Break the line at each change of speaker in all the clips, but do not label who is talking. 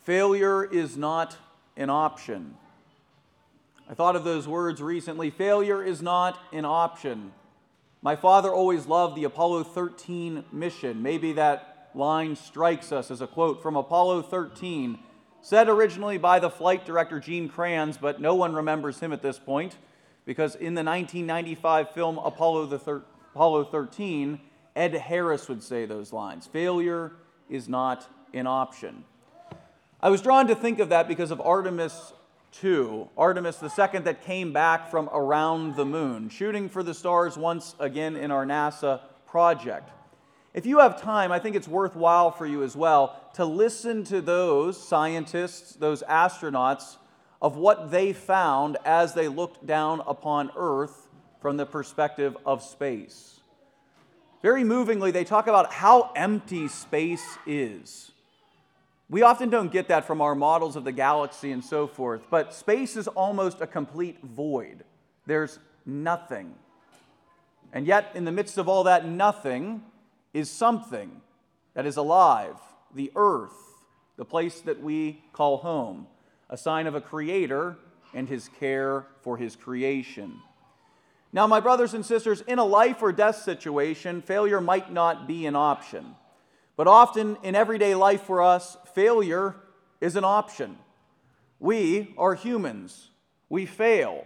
Failure is not an option. I thought of those words recently. Failure is not an option. My father always loved the Apollo 13 mission. Maybe that line strikes us as a quote from Apollo 13, said originally by the flight director Gene Kranz, but no one remembers him at this point, because in the 1995 film Apollo 13, Ed Harris would say those lines. Failure is not an option. I was drawn to think of that because of Artemis II, Artemis the second that came back from around the moon, shooting for the stars once again in our NASA project. If you have time, I think it's worthwhile for you as well to listen to those scientists, those astronauts, of what they found as they looked down upon Earth from the perspective of space. Very movingly, they talk about how empty space is. We often don't get that from our models of the galaxy and so forth, but space is almost a complete void. There's nothing. And yet, in the midst of all that nothing is something that is alive, the Earth, the place that we call home, a sign of a creator and his care for his creation. Now, my brothers and sisters, in a life or death situation, failure might not be an option. But often in everyday life for us, failure is an option. We are humans. We fail.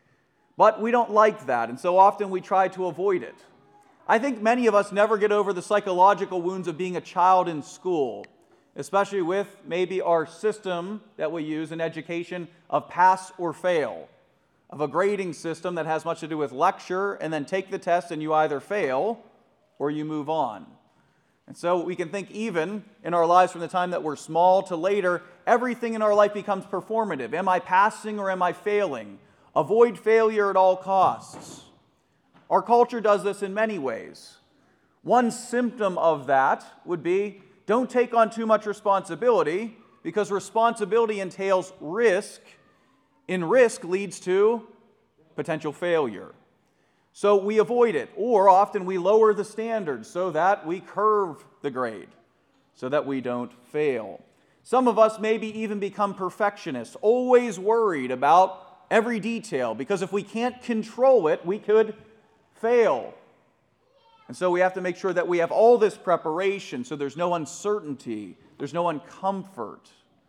But we don't like that, and so often we try to avoid it. I think many of us never get over the psychological wounds of being a child in school, especially with maybe our system that we use in education of pass or fail, of a grading system that has much to do with lecture and then take the test and you either fail or you move on. And so we can think even in our lives from the time that we're small to later, everything in our life becomes performative. Am I passing or am I failing? Avoid failure at all costs. Our culture does this in many ways. One symptom of that would be don't take on too much responsibility, because responsibility entails risk, and risk leads to potential failure. So we avoid it, or often we lower the standards so that we curve the grade, so that we don't fail. Some of us maybe even become perfectionists, always worried about every detail, because if we can't control it, we could fail. And so we have to make sure that we have all this preparation so there's no uncertainty, there's no uncomfort.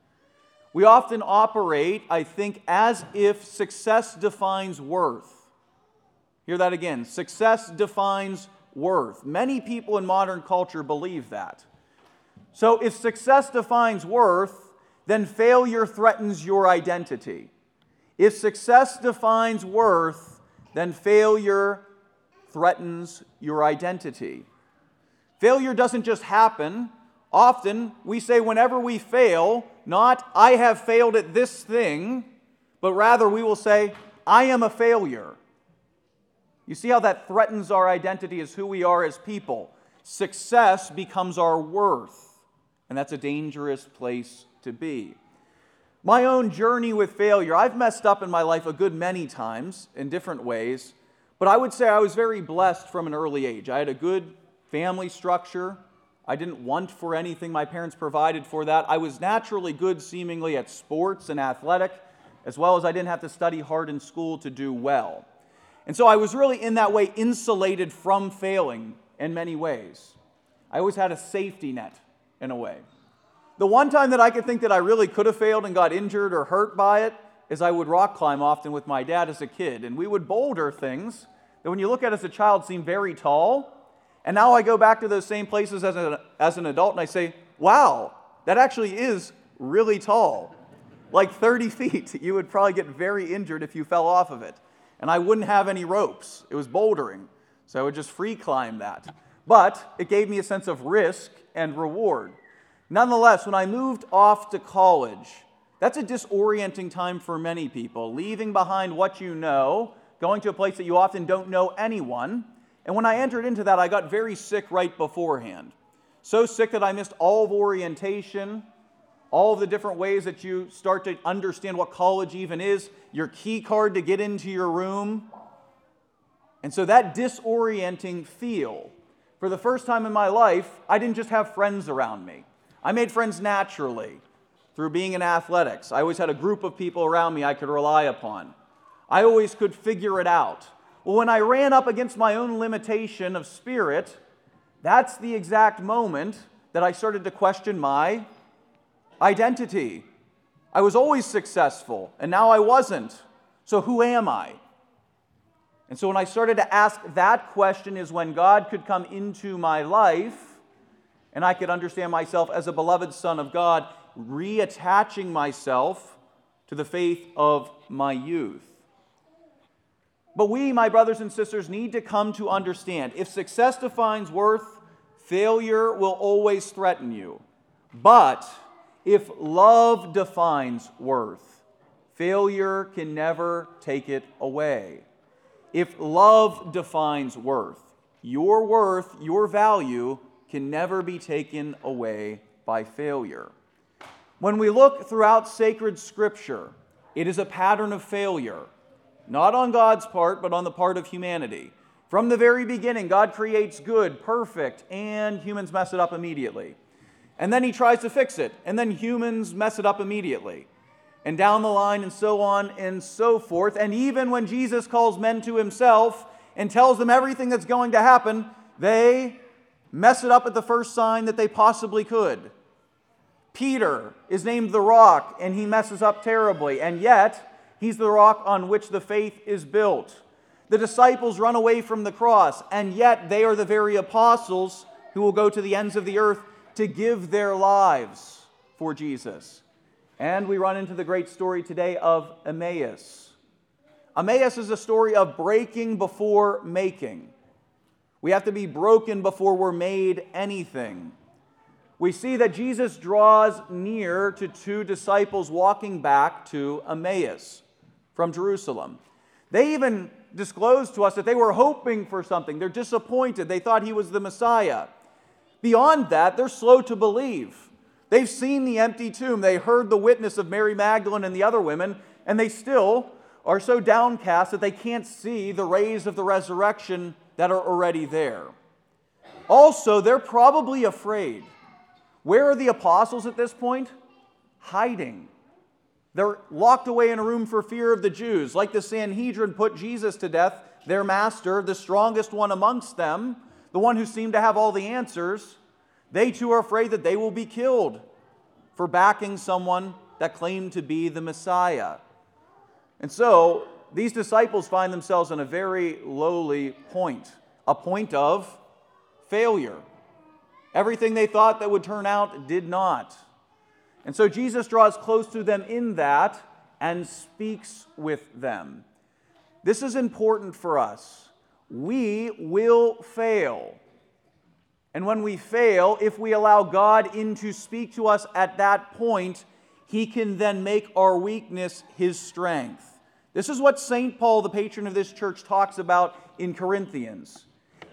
We often operate, I think, as if success defines worth. Hear that again. Success defines worth. Many people in modern culture believe that. So if success defines worth, then failure threatens your identity. If success defines worth, then failure threatens your identity. Failure doesn't just happen. Often we say whenever we fail, not I have failed at this thing, but rather we will say I am a failure. You see how that threatens our identity as who we are as people. Success becomes our worth, and that's a dangerous place to be. My own journey with failure, I've messed up in my life a good many times in different ways, but I would say I was very blessed from an early age. I had a good family structure. I didn't want for anything. My parents provided for that. I was naturally good seemingly at sports and athletic, as well as I didn't have to study hard in school to do well. And so I was really in that way insulated from failing in many ways. I always had a safety net in a way. The one time that I could think that I really could have failed and got injured or hurt by it is I would rock climb often with my dad as a kid. And we would boulder things that when you look at as a child seem very tall. And now I go back to those same places as an adult and I say, wow, that actually is really tall. Like 30 feet. You would probably get very injured if you fell off of it. And I wouldn't have any ropes. It was bouldering. So I would just free climb that. But it gave me a sense of risk and reward. Nonetheless, when I moved off to college, that's a disorienting time for many people. Leaving behind what you know, going to a place that you often don't know anyone. And when I entered into that, I got very sick right beforehand. So sick that I missed all of orientation, all of the different ways that you start to understand what college even is, your key card to get into your room. And so that disorienting feel, for the first time in my life, I didn't just have friends around me. I made friends naturally. through being in athletics. I always had a group of people around me I could rely upon. I always could figure it out. Well, when I ran up against my own limitation of spirit, that's the exact moment that I started to question my identity. I was always successful, and now I wasn't. So who am I? And so when I started to ask that question is when God could come into my life, and I could understand myself as a beloved son of God, reattaching myself to the faith of my youth. But we, my brothers and sisters, need to come to understand, if success defines worth, failure will always threaten you. But if love defines worth, failure can never take it away. If love defines worth, your value can never be taken away by failure. When we look throughout sacred Scripture, it is a pattern of failure, not on God's part, but on the part of humanity. From the very beginning, God creates good, perfect, and humans mess it up immediately. And then He tries to fix it, and then humans mess it up immediately. And down the line, and so on and so forth. And even when Jesus calls men to Himself and tells them everything that's going to happen, they mess it up at the first sign that they possibly could. Peter is named the rock, and he messes up terribly, and yet he's the rock on which the faith is built. The disciples run away from the cross, and yet they are the very apostles who will go to the ends of the earth to give their lives for Jesus. And we run into the great story today of Emmaus. Emmaus is a story of breaking before making. We have to be broken before we're made anything. We see that Jesus draws near to two disciples walking back to Emmaus from Jerusalem. They even disclose to us that they were hoping for something. They're disappointed. They thought He was the Messiah. Beyond that, they're slow to believe. They've seen the empty tomb. They heard the witness of Mary Magdalene and the other women, and they still are so downcast that they can't see the rays of the resurrection that are already there. Also, they're probably afraid. Where are the apostles at this point? Hiding. They're locked away in a room for fear of the Jews. Like the Sanhedrin put Jesus to death, their master, the strongest one amongst them, the one who seemed to have all the answers, they too are afraid that they will be killed for backing someone that claimed to be the Messiah. And so, these disciples find themselves in a very lowly point, a point of failure. Everything they thought that would turn out did not. And so Jesus draws close to them in that and speaks with them. This is important for us. We will fail. And when we fail, if we allow God in to speak to us at that point, He can then make our weakness His strength. This is what St. Paul, the patron of this church, talks about in Corinthians.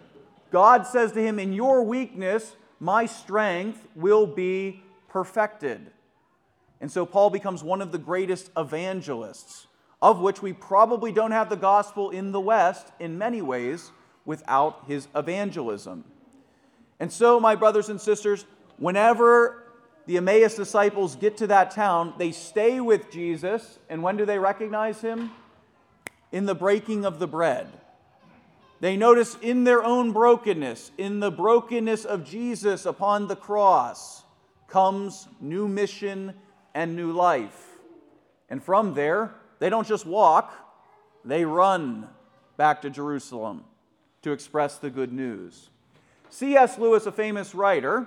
God says to him, "In your weakness, my strength will be perfected." And so Paul becomes one of the greatest evangelists, of which we probably don't have the gospel in the West in many ways without his evangelism. And so, my brothers and sisters, whenever the Emmaus disciples get to that town, they stay with Jesus, and when do they recognize Him? In the breaking of the bread. They notice in their own brokenness, in the brokenness of Jesus upon the cross, comes new mission and new life. And from there, they don't just walk, they run back to Jerusalem to express the good news. C.S. Lewis, a famous writer,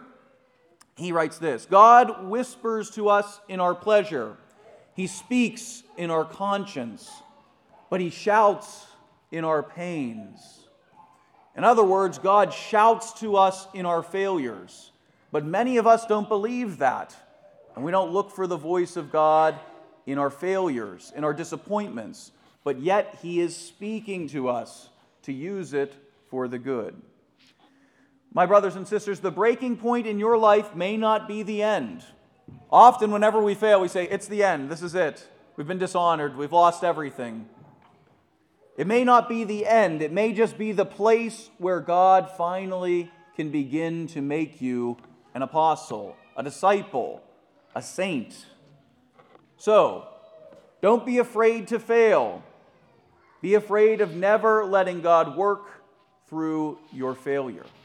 he writes this: God whispers to us in our pleasure. He speaks in our conscience, but He shouts in our pains. In other words, God shouts to us in our failures, but many of us don't believe that, and we don't look for the voice of God in our failures, in our disappointments, but yet He is speaking to us to use it for the good. My brothers and sisters, the breaking point in your life may not be the end. Often, whenever we fail, we say, it's the end, this is it. We've been dishonored, we've lost everything. It may not be the end, it may just be the place where God finally can begin to make you an apostle, a disciple, a saint, So, don't be afraid to fail. Be afraid of never letting God work through your failure.